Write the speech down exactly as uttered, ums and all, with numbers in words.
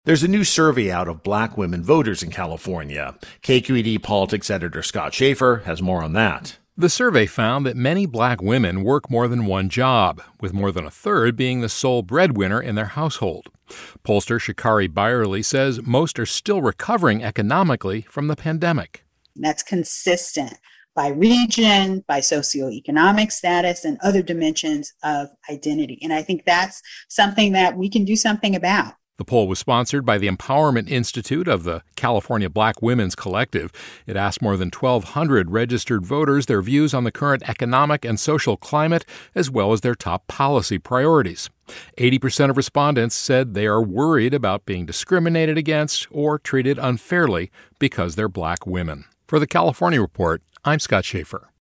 There's a new survey out of black women voters in California. K Q E D politics editor Scott Shafer has more on that. The survey found that many black women work more than one job, with more than a third being the sole breadwinner in their household. Pollster Sha'Carri Byerly says most are still recovering economically from the pandemic. That's consistent by region, by socioeconomic status, and other dimensions of identity. And I think that's something that we can do something about. The poll was sponsored by the Empowerment Institute of the California Black Women's Collective. It asked more than twelve hundred registered voters their views on the current economic and social climate, as well as their top policy priorities. eighty percent of respondents said they are worried about being discriminated against or treated unfairly because they're black women. For the California Report, I'm Scott Shafer.